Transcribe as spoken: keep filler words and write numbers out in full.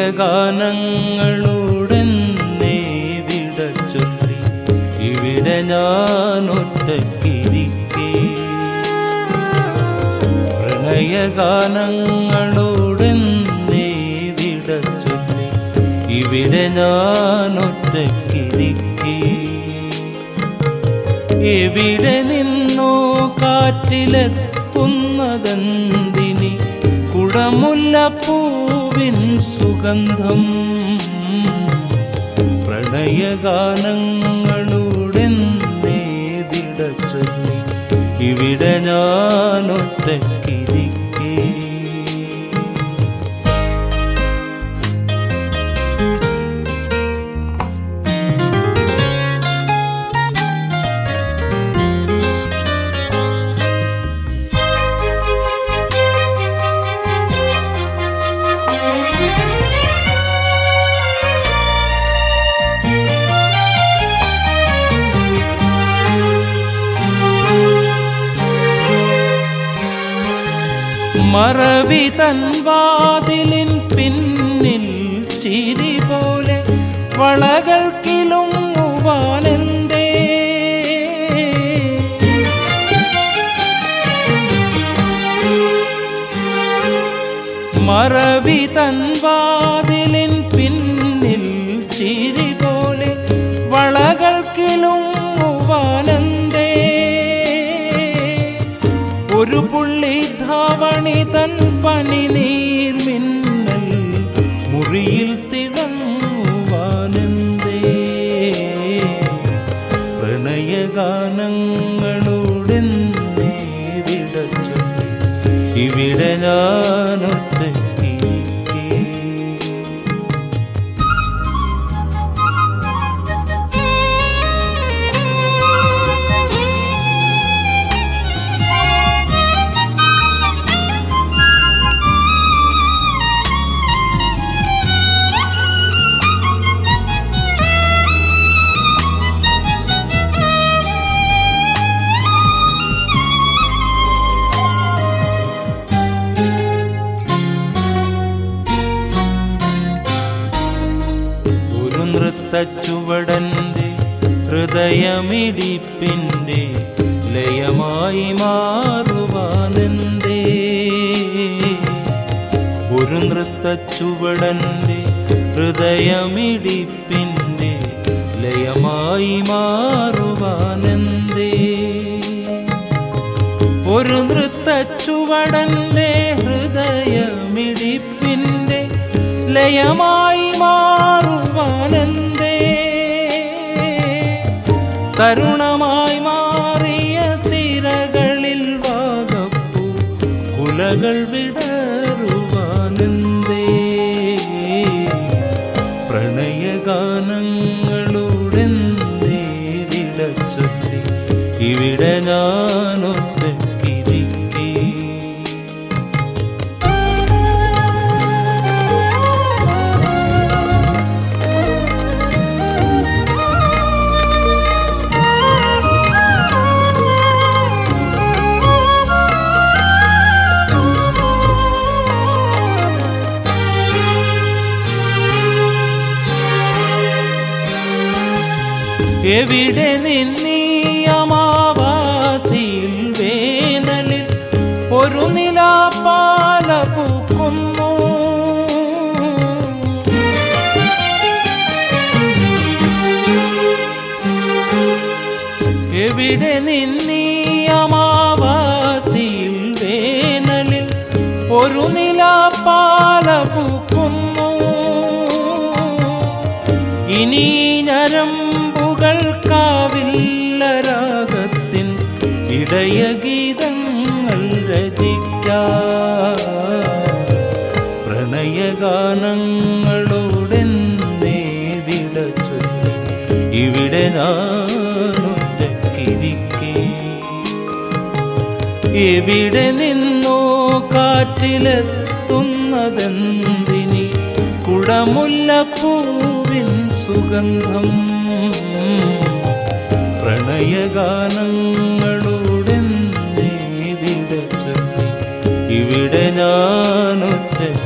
പ്രണയഗാനങ്ങളോടെന്നെ വിട ചൊല്ലി ഇവിടെ ഞാനൊറ്റയ്ക്കിരിക്കെ. പ്രണയഗാനങ്ങളോടെന്നെ വിട ചൊല്ലി ഇവിടെ ഞാനൊറ്റയ്ക്കിരിക്കെ. എവിടെ നിന്നോ കാറ്റിലെത്തുന്നതെന്തിനി കുടമുല്ലപ്പൂവിൻ സുഗന്ധം. പ്രണയഗാനങ്ങളോടെന്നെ വിട ചൊല്ലി ഇവിടെ ഞാനൊറ്റയ്ക്കിരിക്കെ. മറവി തൻ വാതിലിൻ പിന്നിൽ ചിരി പോലെ വളകൾ കിലുങ്ങുവാനെന്തേ. മറവി തൻ വാതിലിൻ പിന്നിൽ ചിരി പോലെ വളകൾ കിലുങ്ങുവാനെന്തേ. ഒരു പുള്ളി ധാവണി തൻ പനി നീർമിന്നൽ മുറിയിൽ തിളങ്ങുവാനെന്തേ. പ്രണയഗാനങ്ങളോടെന്നെ വിട ചൊല്ലി ഇവിടെ ഞാനൊറ്റയ്ക്കിരിക്കെ. നൃത്തച്ചുവടന്റെ ഹൃദയമിടിപ്പിൻ്റെ ലയമായി മാറുവാനെന്തേ. ഒരു നൃത്തച്ചുവടന്റെ ഹൃദയമിടിപ്പിൻ്റെ ലയമായി മാറുവാനെന്തേ. ഒരു നൃത്തച്ചുവടന്റെ ഹൃദയമിടിപ്പിൻ്റെ ലയമായി മാറുവാനെന്തേ. തരുണമായി മാറിയ സിരകളിൽ വാഗപ്പൂ കുലകൾ വിടറുവാനെന്തേ. പ്രണയഗാനങ്ങളോടെന്നെ വിട ചൊല്ലി ഇവിടെ ഞാനൊറ്റയ്ക്കിരിക്കെ. എവിടെ നിന്നീ അമാവാസിയിൽ വേനലിൽ ഒരു നിലാപ്പാല പൂക്കുന്നു. എവിടെ നിന്നീ അമാവാസിയിൽ വേനലിൽ ഒരു നിലാപ്പാല പൂക്കുന്നു. ഇനി ഞരമ്പുകൾ കാവില്ല രാഗത്തിൻ ഇടയഗീതങ്ങൾ രചിക്കാം. പ്രണയഗാനങ്ങളോടെന്നെ വിട ചൊല്ലി ഇവിടെ ഞാനൊറ്റയ്ക്കിരിക്കെ. എവിടെ നിന്നോ കാറ്റിലെത്തുന്നതെന്തിനി കുടമുല്ലപ്പൂവിൻ സുഗന്ധം. പ്രണയഗാനങ്ങളോടെന്നെ വിട ചൊല്ലി ഇവിടെ ഞാനൊറ്റ